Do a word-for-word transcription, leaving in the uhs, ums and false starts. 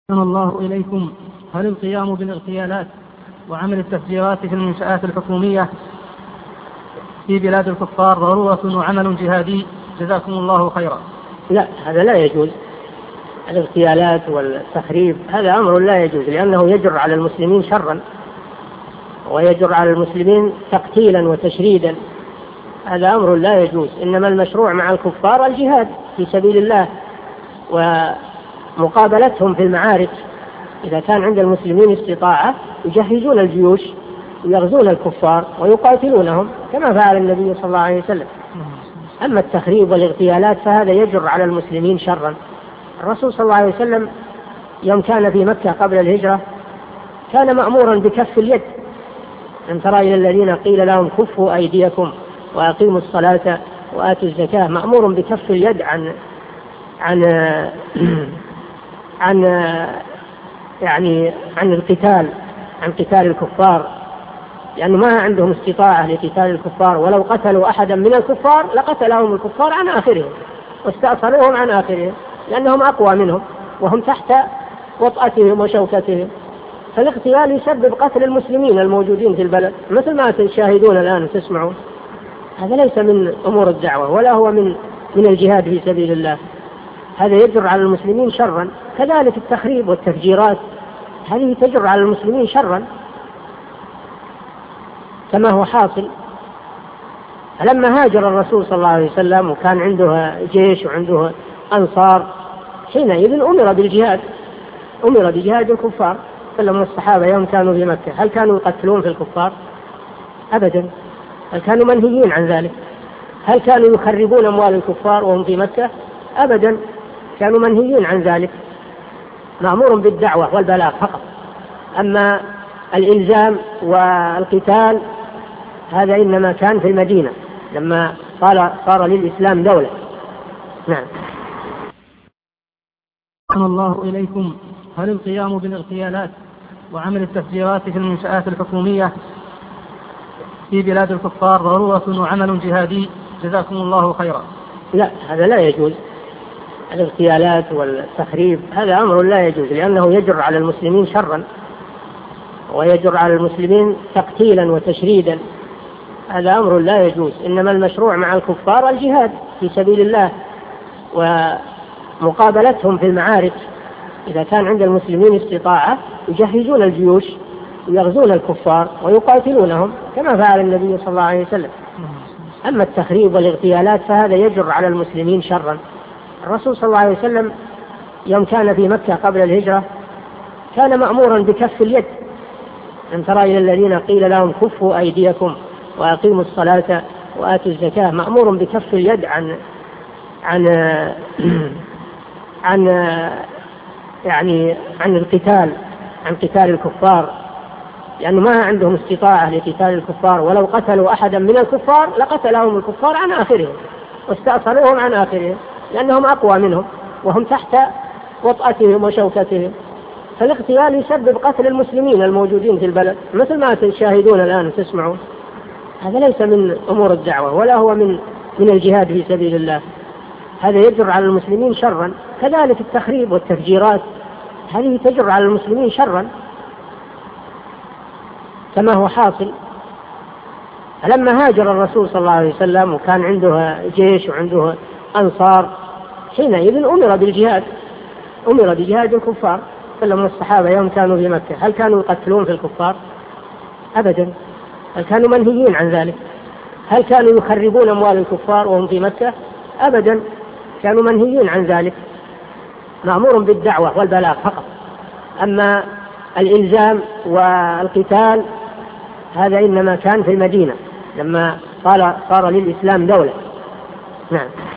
أحسن الله إليكم. هل القيام بالاغتيالات وعمل التفجيرات في المنشآت الحكومية في بلاد الكفار ضرورة وعمل جهادي؟ جزاكم الله خيرا. لا، هذا لا يجوز. الاغتيالات والتخريب هذا أمر لا يجوز، لأنه يجر على المسلمين شرا ويجر على المسلمين تقتيلا وتشريدا. هذا أمر لا يجوز. إنما المشروع مع الكفار الجهاد في سبيل الله ومقابلتهم في المعارك. إذا كان عند المسلمين استطاعة يجهزون الجيوش ويغزون الكفار ويقاتلونهم كما فعل النبي صلى الله عليه وسلم. أما التخريب والاغتيالات فهذا يجر على المسلمين شرا. الرسول صلى الله عليه وسلم يوم كان في مكة قبل الهجرة كان مأمورا بكف اليد. أن ترى إلى الذين قيل لهم كفوا أيديكم وأقيموا الصلاة وآتوا الزكاة، مأمور بكف اليد عن عن عن يعني عن القتال عن قتال الكفار، لأنه ما عندهم استطاعة لقتال الكفار، ولو قتلوا أحدا من الكفار لقتلهم الكفار عن آخرهم واستأصلوهم عن آخرهم، لأنهم أقوى منهم وهم تحت وطأتهم وشوكتهم. فالاغتيال يسبب قتل المسلمين الموجودين في البلد، مثل ما تشاهدون الآن تسمعون. هذا ليس من أمور الدعوة ولا هو من من الجهاد في سبيل الله. هذا يجر على المسلمين شرا. كذلك التخريب والتفجيرات هذه تجر على المسلمين شرا كما هو حاصل. لما هاجر الرسول صلى الله عليه وسلم وكان عنده جيش وعنده أنصار، حينئذ أمر بالجهاد، أمر بجهاد الكفار. فلما الصحابة يوم كانوا في مكة هل كانوا يقتلون في الكفار؟ أبدا. هل كانوا منهيين عن ذلك؟ هل كانوا يخربون أموال الكفار وهم في مكة؟ أبدا، كانوا منهيين عن ذلك، مأمور بالدعوة والبلاغ فقط. أما الإلزام والقتال هذا إنما كان في المدينة لما صار, صار للإسلام دولة. نعم. أحسن الله إليكم. هل القيام بالاغتيالات وعمل التفجيرات في المنشآت الحكومية في بلاد الكفار ضرورة وعمل جهادي؟ جزاكم الله خيرا. لا، هذا لا يجوز. الاغتيالات والتخريب هذا أمر لا يجوز، لأنه يجر على المسلمين شرا ويجر على المسلمين تقتيلا وتشريدا. هذا أمر لا يجوز. إنما المشروع مع الكفار الجهاد في سبيل الله ومقابلتهم في المعارك. إذا كان عند المسلمين استطاعة يجهزون الجيوش ويغزون الكفار ويقاتلونهم كما فعل النبي صلى الله عليه وسلم. أما التخريب والاغتيالات فهذا يجر على المسلمين شرا. الرسول صلى الله عليه وسلم يوم كان في مكة قبل الهجرة كان مأمورا بكف اليد. أن ترى إلى الذين قيل لهم كفوا أيديكم وأقيموا الصلاة وآتوا الزكاة، مأمور بكف اليد عن عن عن يعني عن القتال عن قتال الكفار، لأنه ما عندهم استطاعة لقتال الكفار، ولو قتلوا أحدا من الكفار لقتلهم الكفار عن آخرهم واستأصلوهم عن آخرهم، لأنهم أقوى منهم وهم تحت وطأتهم وشوكتهم. فالاغتيال يسبب قتل المسلمين الموجودين في البلد، مثل ما تشاهدون الآن تسمعون. هذا ليس من أمور الدعوة ولا هو من من الجهاد في سبيل الله. هذا يجر على المسلمين شرا. كذلك التخريب والتفجيرات هذه تجر على المسلمين شرا كما هو حاصل. لما هاجر الرسول صلى الله عليه وسلم وكان عنده جيش وعنده أنصار، حينئذ أمر بالجهاد، أمر بجهاد الكفار. فلما الصحابة يوم كانوا في مكة هل كانوا يقتلون في الكفار؟ أبدا. هل كانوا منهيين عن ذلك؟ هل كانوا يخربون أموال الكفار وهم في مكة؟ أبدا، كانوا منهيين عن ذلك، مأمور بالدعوة والبلاغ فقط. أما الإلزام والقتال هذا إنما كان في المدينة لما صار, صار للإسلام دولة. نعم.